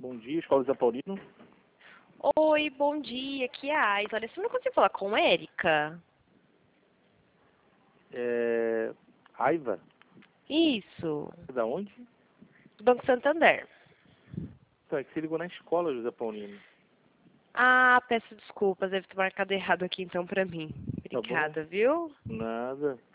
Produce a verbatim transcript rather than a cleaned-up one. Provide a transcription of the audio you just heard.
Bom dia, Escola José Paulino. Oi, bom dia, aqui é a Ais. Olha, você não conseguiu falar com a Érica? É... Aiva? Isso, Da onde? do Banco Santander. Então, é que você ligou na escola, José Paulino. Ah, peço desculpas, deve ter marcado errado aqui então pra mim. Tá bom? Obrigada, viu? Nada.